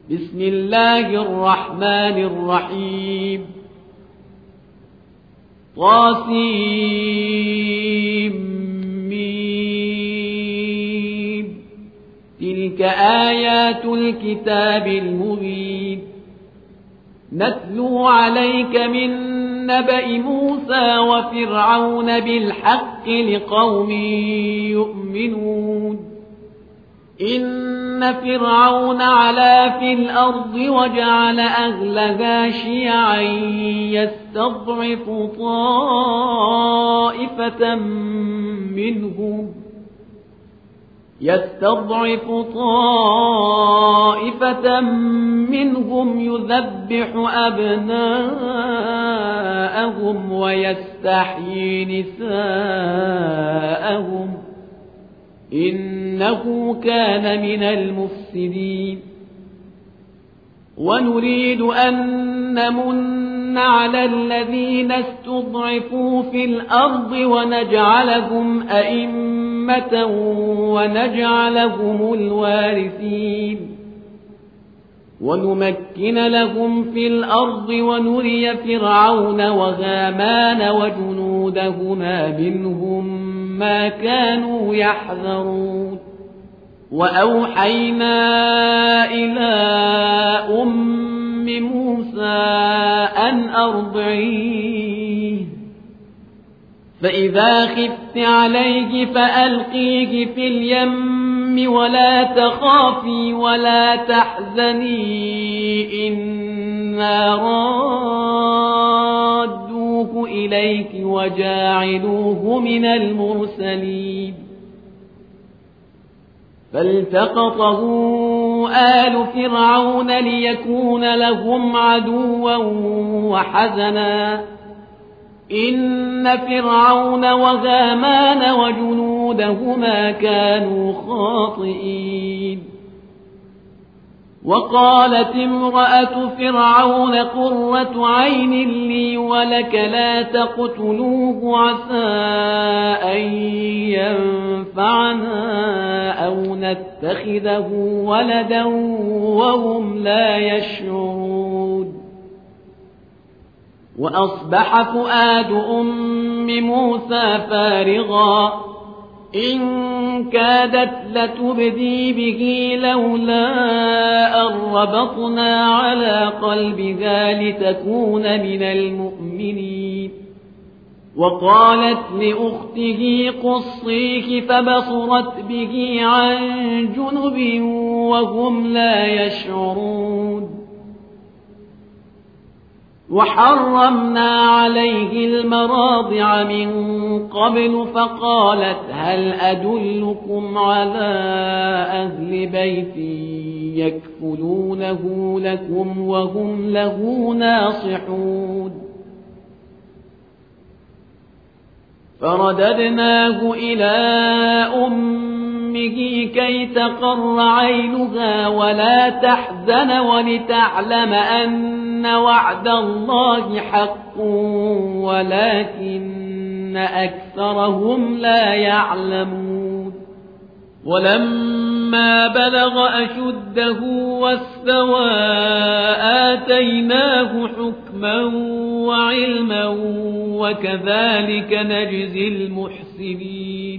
بسم الله الرحمن الرحيم طاسيم تلك آيات الكتاب المبين نتلو عليك من نبأ موسى وفرعون بالحق لقوم يؤمنون إن فرعون علا في الأرض وجعل أهلها شيعا يستضعف طائفة منهم يذبح أبناءهم ويستحيي نساءهم إنه كان من المفسدين ونريد أن نمن على الذين استضعفوا في الأرض ونجعلهم أئمة ونجعلهم الوارثين ونمكن لهم في الأرض ونري فرعون وهامان وجنودهما منهم ما كانوا يحذرون وأوحينا إلى أم موسى أن أرضعيه فإذا خفت عليه فألقيه في اليم ولا تخافي ولا تحزني إنا رادوه إليك وجاعلوه من المرسلين فالتقطه آل فرعون ليكون لهم عدوا وحزنا إن فرعون وهامان وجنودهما كانوا خاطئين وقالت امرأة فرعون قرة عين لي ولك لا تقتلوه عسى أن ينفعنا أو نتخذه ولدا وهم لا يشعرون وأصبح فؤاد أم موسى فارغا إن كادت لتبدي به لولا أن ربطنا على قلبها لتكون من المؤمنين وقالت لأخته قصيه فبصرت به عن جنب وهم لا يشعرون وحرمنا عليه المراضع من قبل فقالت هل أدلكم على أهل بيت يكفلونه لكم وهم له ناصحون فرددناه إلى أمه كي تقر عينها ولا تحزن ولتعلم أن وعد الله حق ولكن أكثرهم لا يعلمون ولما بلغ أشده واستوى آتيناه حكما وعلما وكذلك نجزي المحسنين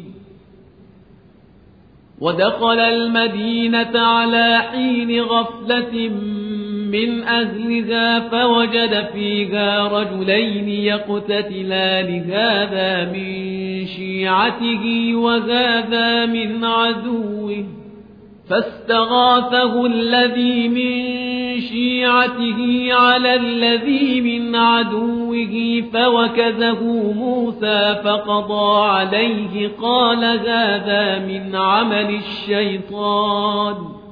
ودخل المدينة على حين غفلة من أهلها فوجد فيها رجلين يقتتلان هذا من شيعته وهذا من عدوه فاستغاثه الذي من شيعته على الذي من عدوه فوكزه موسى فقضى عليه قال هذا من عمل الشيطان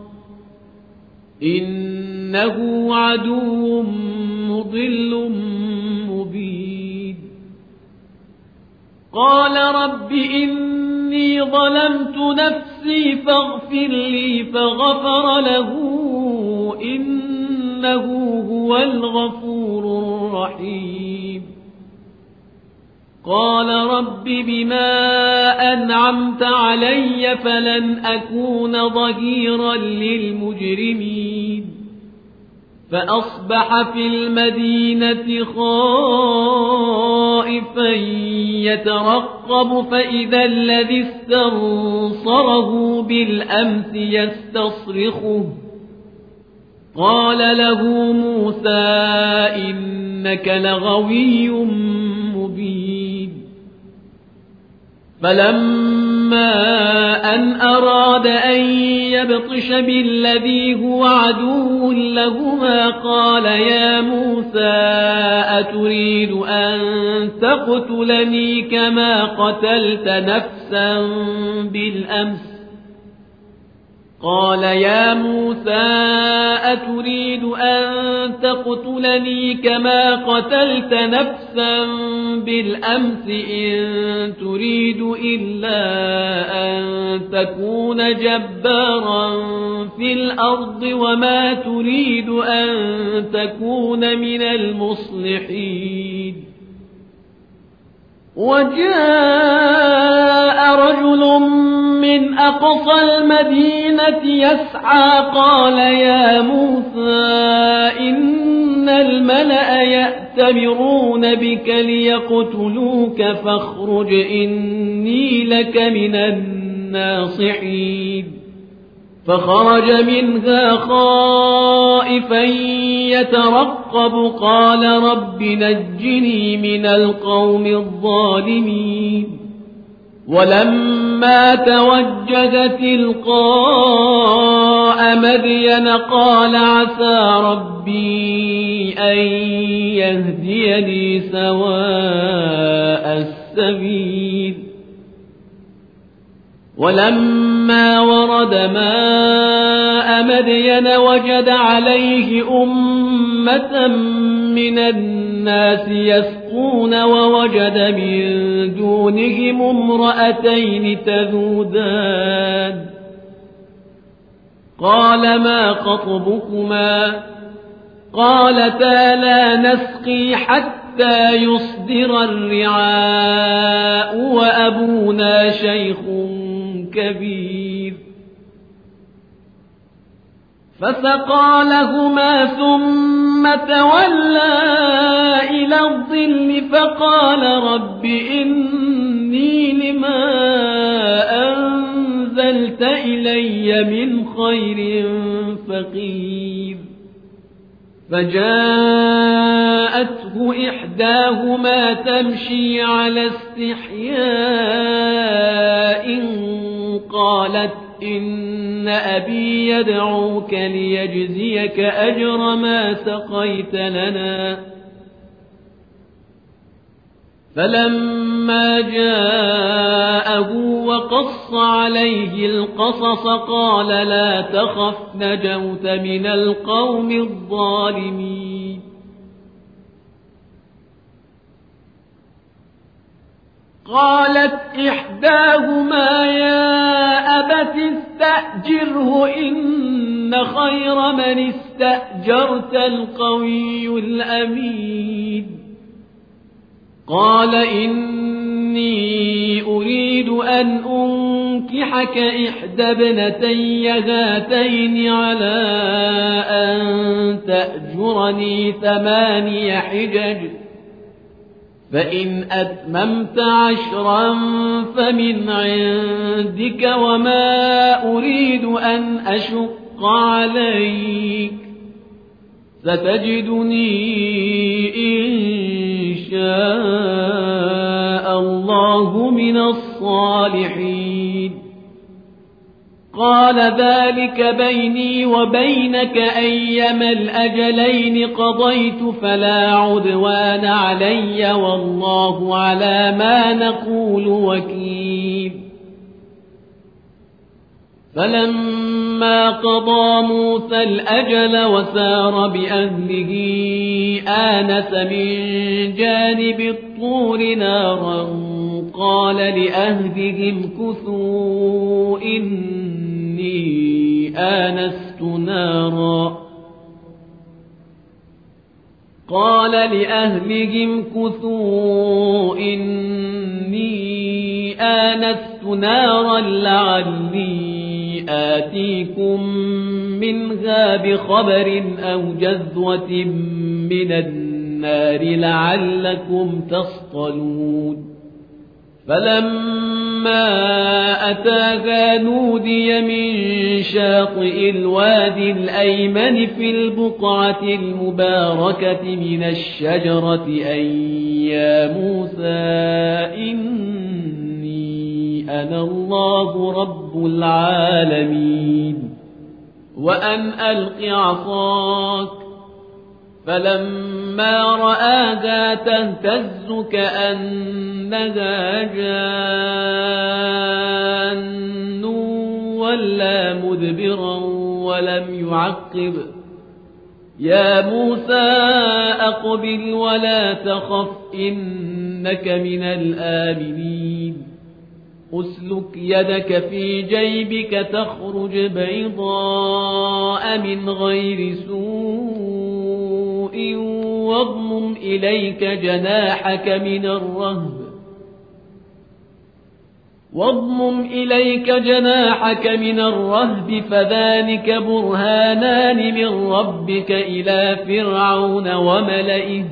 إنه عدو مضل مبين قال رب إني ظلمت نفسي فاغفر لي فغفر له إنه هو الغفور الرحيم قال رب بما أنعمت علي فلن أكون ظهيرا للمجرمين فأصبح في المدينة خائفا يترقب فإذا الذي استنصره بالأمس يستصرخه قال له موسى إنك لغوي مبين فلما أن أراد أن يبطش بالذي هو عدو لهما قال يا موسى أتريد أن تقتلني كما قتلت نفسا بالأمس قال يا موسى أتريد أن تقتلني كما قتلت نفسا بالأمس إن تريد إلا أن تكون جبارا في الأرض وما تريد أن تكون من المصلحين وجاء رجل من أقصى المدينة يسعى قال يا موسى إن الملأ يأتمرون بك ليقتلوك فاخرج إني لك من الناصحين فخرج منها خائفا يترقب قال رب نجني من القوم الظالمين ولما توجه تلقاء مدين قال عسى ربي أن يهديني سواء السبيل ولما ورد ماء مدين وجد عليه أمة من الناس يسقون ووجد من دونهم امرأتين تذودان قال ما خطبكما قالتا لا نسقي حتى يصدر الرعاء وأبونا شيخ كبير فسقى لهما ثم تولى إلى الظل فقال رب إني لما أنزلت إلي من خير فقير فجاءته إحداهما تمشي على استحياء قالت إن أبي يدعوك ليجزيك أجر ما سقيت لنا فلما جاءه وقص عليه القصص قال لا تخف نجوت من القوم الظالمين قالت إحداهما يا أبت استأجره إن خير من استأجرت القوي الأمين قال إني أريد أن أنكحك إحدى ابنتي هاتين على أن تأجرني 8 حجج فإن أتممت 10 فمن عندك وما أريد أن أشق عليك ستجدني إن شاء الله من الصالحين قال ذلك بيني وبينك أيما الأجلين قضيت فلا عدوان علي والله على ما نقول وكيل فلما قضى موسى الأجل وسار بأهله آنس من جانب الطور نارا قال لأهلهم كثوا إني آنست نارا لعلي آتيكم منها بخبر أو جذوة من النار لعلكم تصطلون فلما أتاها نودي من شاطئ الوادي الأيمن في البقعة المباركة من الشجرة أن يا موسى إني أنا الله رب العالمين وأن ألق عصاك فلما رآها تهتز كأنها جان ولا مدبرا ولم يعقب يا موسى أقبل ولا تخف إنك من الآمنين أسلك يدك في جيبك تخرج بيضاء من غير سوء واضمم إليك جناحك من الرهب فذلك برهانان من ربك إلى فرعون وملئه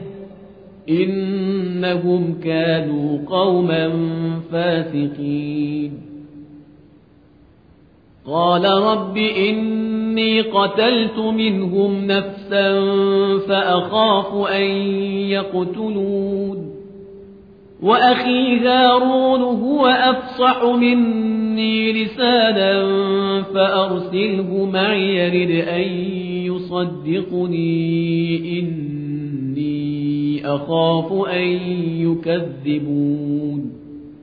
إنهم كانوا قوما فاسقين قال رب إني قتلت منهم نفسا فأخاف أن يقتلون وأخي هارون هو أفصح مني لسانا فأرسله معي يرد أن يصدقني إني أخاف أن يكذبون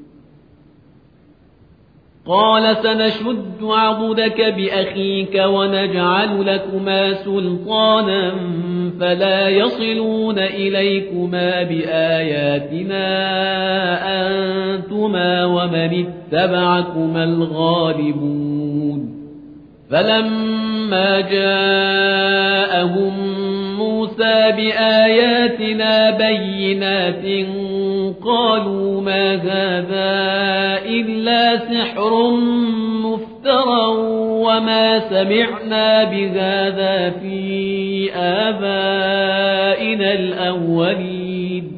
قال سنشد عضدك بأخيك ونجعل لكما سلطانا فلا يصلون إليكما بآياتنا أنتما ومن اتبعكما الغالبون فلما جاءهم موسى بآياتنا بينات قالوا ما هذا إلا سحر مفترى وما سمعنا بهذا في آبائنا الأولين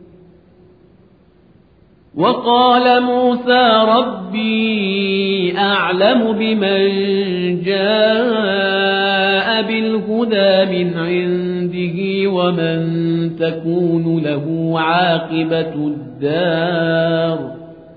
وقال موسى ربي أعلم بمن جاء بالهدى من عنده ومن تكون له عاقبة الدار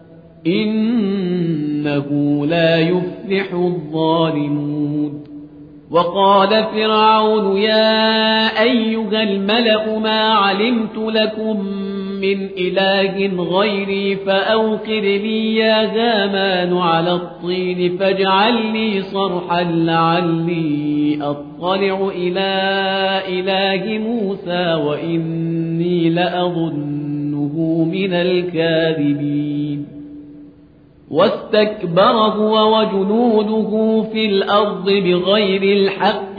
إنه لا يفلح الظالمون وقال فرعون يا أيها الملأ ما علمت لكم من إله غيري فأوقد لي يا هامان على الطين فاجعل لي صرحا لعلي أطلع إلى إله موسى وإني لأظنه من الكاذبين واستكبر هو وجنوده في الأرض بغير الحق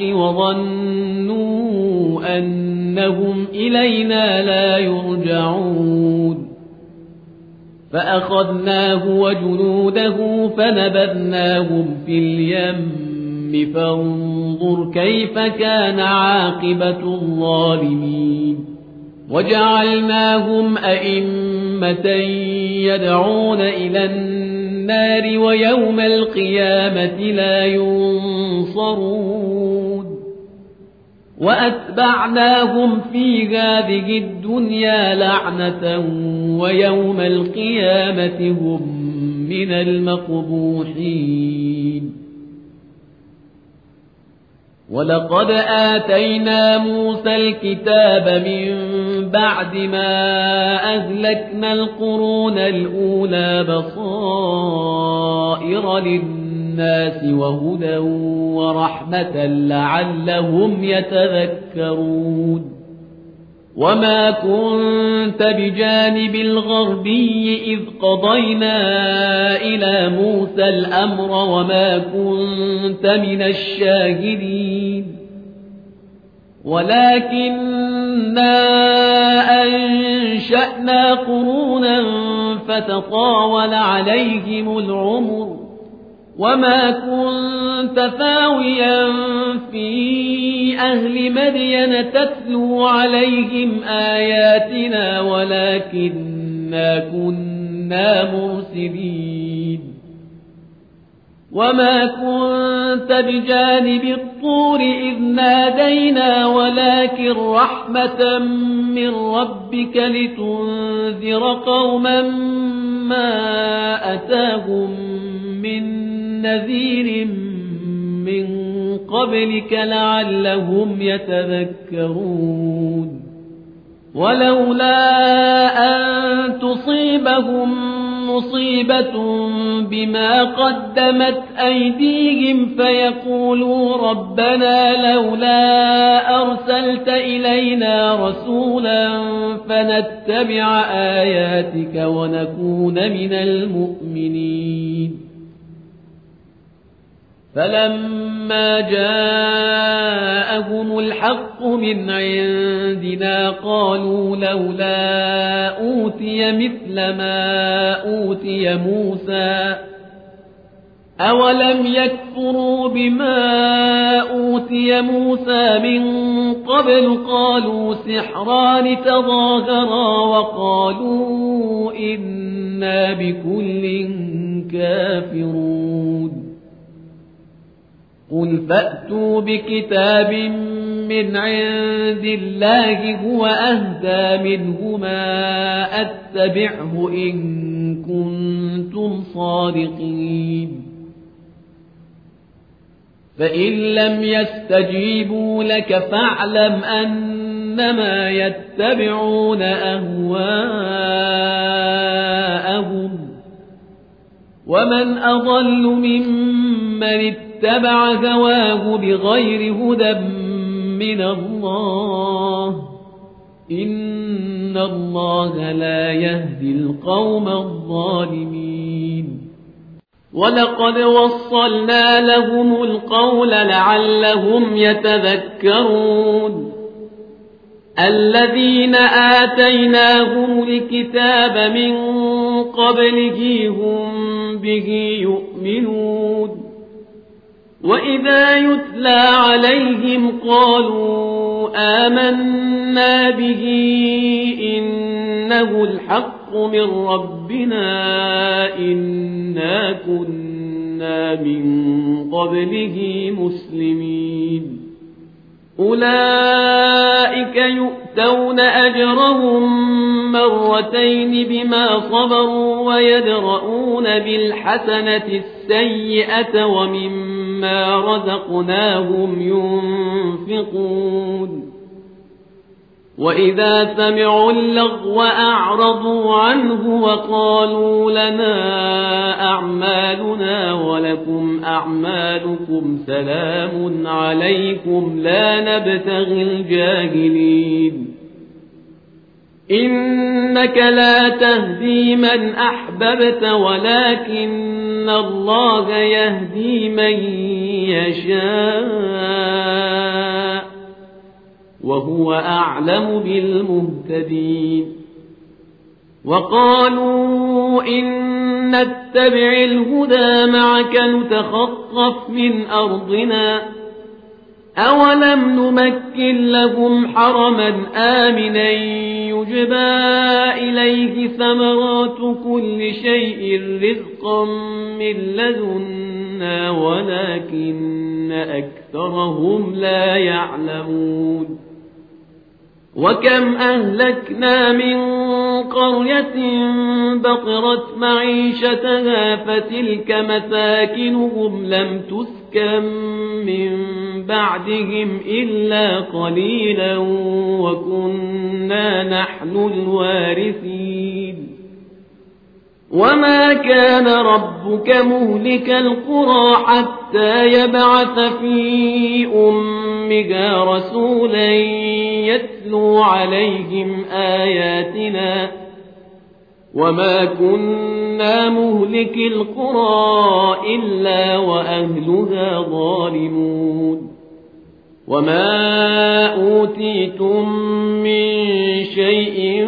وظنوا أنهم إلينا لا يرجعون فأخذناه وجنوده فنبذناهم في اليم فانظر كيف كان عاقبة الظالمين وجعلناهم أئمة يدعون إلى النار ويوم القيامة لا ينصرون وأتبعناهم في هذه الدنيا لعنة ويوم القيامة هم من المقبوحين ولقد آتينا موسى الكتاب من بعد ما أهلكنا القرون الأولى بصائر للناس وهدى ورحمة لعلهم يتذكرون وما كنت بجانب الغربي إذ قضينا إلى موسى الأمر وما كنت من الشاهدين ولكننا أنشأنا قرونا فتطاول عليهم العمر وما كنت ثاويا في أهل مدين تتلو عليهم آياتنا ولكننا كنا مرسلين وما كنت بجانب الطور إذ نادينا ولكن رحمة من ربك لتنذر قوما ما أتاهم من نذير من قبلك لعلهم يتذكرون ولولا أن تصيبهم مصيبة بما قدمت أيديهم فيقولوا ربنا لولا أرسلت إلينا رسولا فنتبع آياتك ونكون من المؤمنين فلما جاءهم الحق من عندنا قالوا لولا أوتي مثل ما أوتي موسى أولم يكفروا بما أوتي موسى من قبل قالوا سحران تظاهرا وقالوا إنا بكل كافرون قل فأتوا بكتاب من عند الله هو أهدى منهما أتبعه إن كنتم صادقين فإن لم يستجيبوا لك فاعلم أنما يتبعون أهواءهم ومن أضل ممن اتبع هواه بغير هدى من الله إن الله لا يهدي القوم الظالمين ولقد وصلنا لهم القول لعلهم يتذكرون الذين آتيناهم الكتاب من قبله هم به يؤمنون وإذا يتلى عليهم قالوا آمنا به إنه الحق من ربنا إنا كنا من قبله مسلمين أولئك يؤتون أجرهم مرتين بما صبروا ويدرؤون بالحسنة السيئة ومما رزقناهم ينفقون وإذا سمعوا اللغو أعرضوا عنه وقالوا لنا أعمالنا ولكم أعمالكم سلام عليكم لا نبتغي الجاهلين إنك لا تهدي من أحببت ولكن الله يهدي من يشاء وهو أعلم بالمهتدين وقالوا إن نتبع الهدى معك نتخطف من أرضنا أولم نمكن لهم حرما آمنا يجبى إليه ثمرات كل شيء رزقا من لدنا ولكن أكثرهم لا يعلمون وكم أهلكنا من قرية بطرت معيشتها فتلك مساكنهم لم تسكن من بعدهم إلا قليلا وكنا نحن الوارثين وما كان ربك مهلك القرى حتى يبعث في أمها رسولا يتلو عليهم آياتنا وما كنا مهلك القرى إلا وأهلها ظالمون وما أوتيتم من شيء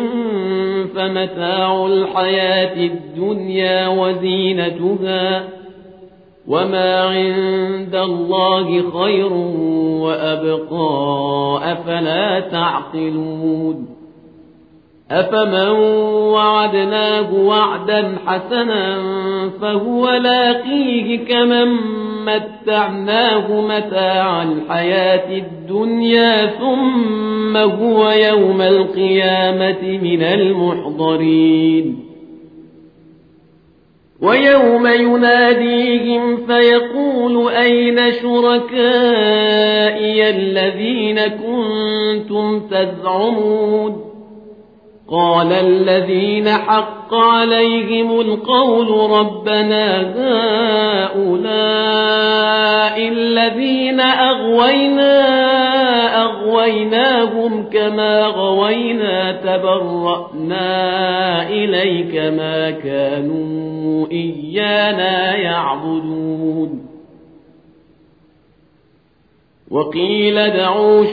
فمتاع الحياة الدنيا وزينتها وما عند الله خير وأبقى أفلا تعقلون أفمن وعدناه وعدا حسنا فهو لاقيه كمن متعناه متاع الحياة الدنيا ثم هو يوم القيامة من المحضرين ويوم يناديهم فيقول أين شركائي الذين كنتم تزعمون قال الذين حق عليهم القول ربنا هؤلاء الذين أغويناهم كما غوينا تبرأنا إليك ما كانوا إيانا يعبدون وقيل ادعوا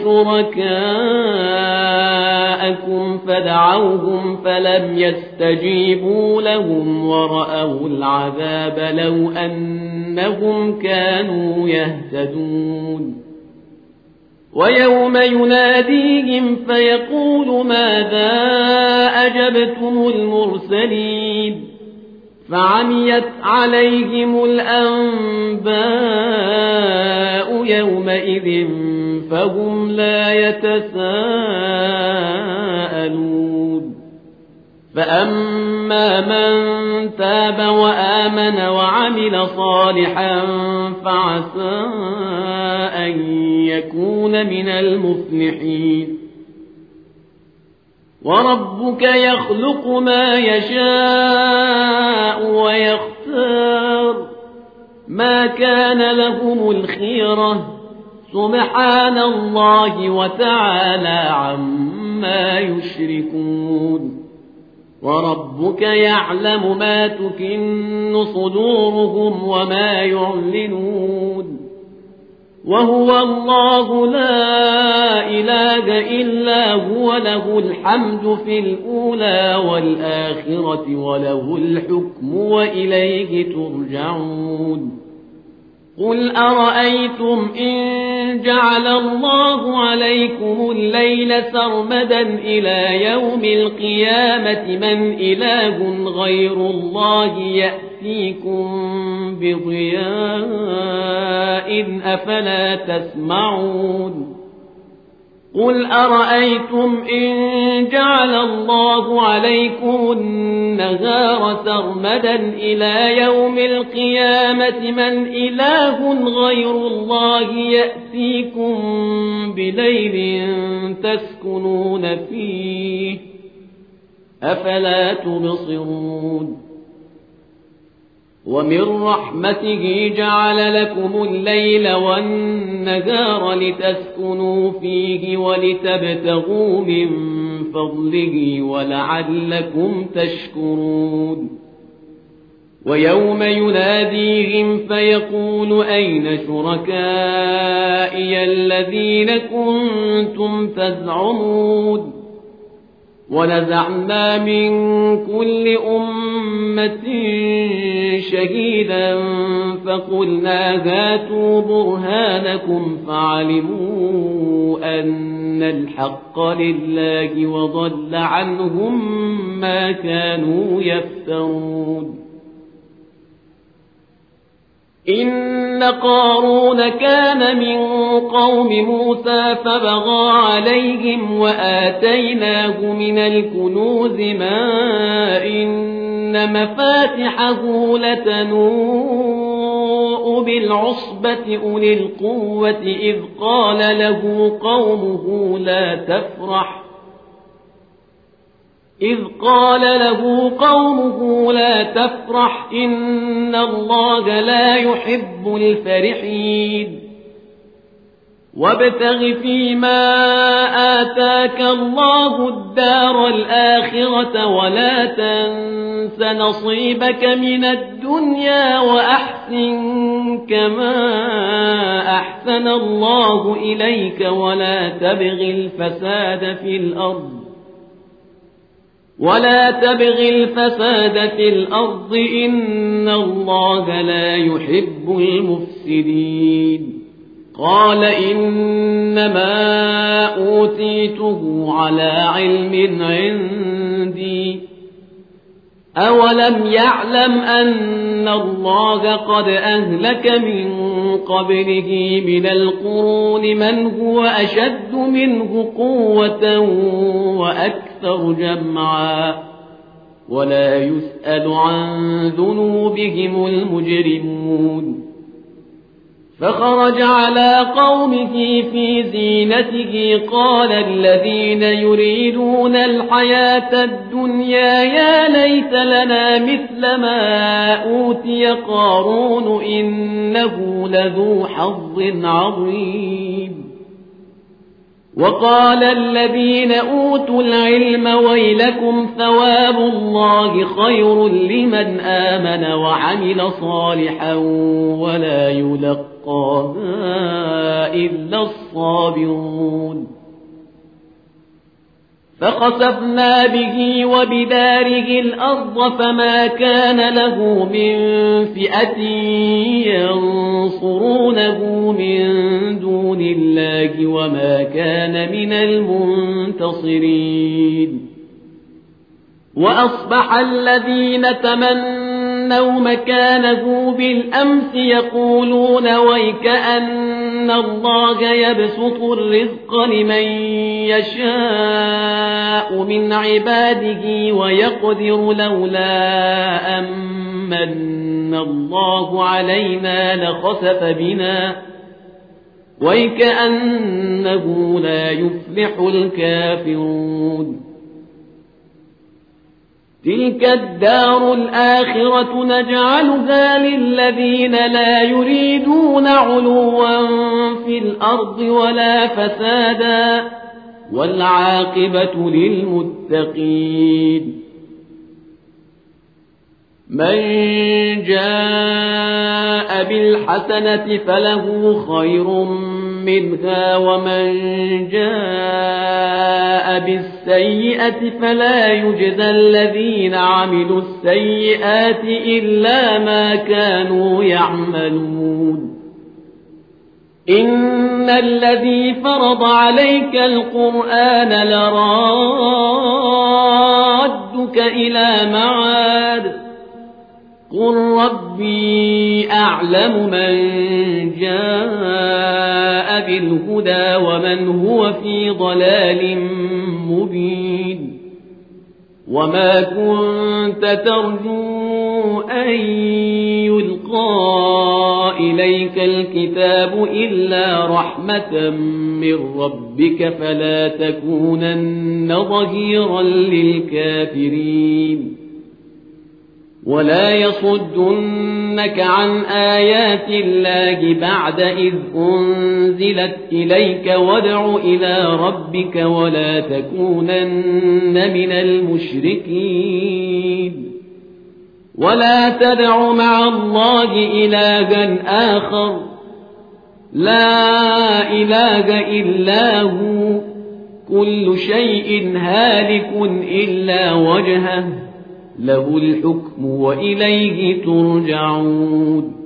شركاءكم فدعوهم فلم يستجيبوا لهم ورأوا العذاب لو أنهم كانوا يهتدون ويوم يناديهم فيقول ماذا أجبتم المرسلين فعميت عليهم الأنباء يومئذ فهم لا يتساءلون فأما من تاب وآمن وعمل صالحا فعسى أن يكون من المفلحين وربك يخلق ما يشاء ويختار ما كان لهم الخيرة سبحان الله وتعالى عما يشركون وربك يعلم ما تكن صدورهم وما يعلنون وهو الله لا إله إلا هو له الحمد في الأولى والآخرة وله الحكم وإليه ترجعون قل أرأيتم إن جعل الله عليكم الليل سرمدا إلى يوم القيامة من إله غير الله يأتيكم بضياء أفلا تسمعون قل أرأيتم إن جعل الله عليكم النهار سرمدا إلى يوم القيامة من إله غير الله يأتيكم بليل تسكنون فيه أفلا تبصرون ومن رحمته جعل لكم الليل والنهار لتسكنوا فيه ولتبتغوا من فضله ولعلكم تشكرون ويوم يناديهم فيقول أين شركائي الذين كنتم تزعمون ونزعنا من كل أمة شهيدا فقلنا هاتوا برهانكم فعلموا أن الحق لله وضل عنهم ما كانوا يفترون إن قارون كان من قوم موسى فبغى عليهم وآتيناه من الكنوز ما إن مفاتحه لتنوء بالعصبة أولي القوة إذ قال له قومه لا تفرح إن الله لا يحب الفرحين وابتغ فيما آتاك الله الدار الآخرة ولا تنس نصيبك من الدنيا وأحسن كما أحسن الله إليك ولا تبغ الفساد في الأرض ولا تبغ الفساد في الأرض إن الله لا يحب المفسدين قال إنما أوتيته على علم عندي أولم يعلم أن الله قد أهلك من قبله من القرون من هو أشد منه قوة وأكثر جمعا ولا يسأل عن ذنوبهم المجرمون فخرج على قومه في زينته قال الذين يريدون الحياة الدنيا يا ليت لنا مثل ما أوتي قارون إنه لذو حظ عظيم وقال الذين أوتوا العلم ويلكم ثواب الله خير لمن آمن وعمل صالحا ولا يلقاها إلا الصابرون فخسفنا به وبداره الأرض فما كان له من فئة ينصرونه من دون الله وما كان من المنتصرين وأصبح الذين تمنوا مكانه بالأمس يقولون ويكأن الله يبسط الرزق لمن يشاء من عباده ويقدر لولا أمن الله علينا لخسف بنا ويكأنه لا يفلح الكافرون تلك الدار الآخرة نجعلها للذين لا يريدون علوا في الأرض ولا فسادا والعاقبة للمتقين من جاء بالحسنة فله خير منها ومن جاء بالسيئة فلا يجزى الذين عملوا السيئات إلا ما كانوا يعملون إن الذي فرض عليك القرآن لرادك إلى معاد قل ربي أعلم من جاء بالهدى ومن هو في ضلال مبين وما كنت ترجو أن يلقى إليك الكتاب إلا رحمة من ربك فلا تكونن ظهيرا للكافرين ولا يصدنك عن آيات الله بعد إذ أنزلت إليك وادع إلى ربك ولا تكونن من المشركين ولا تدع مع الله إلها آخر لا إله إلا هو كل شيء هالك إلا وجهه له الحكم وإليه ترجعون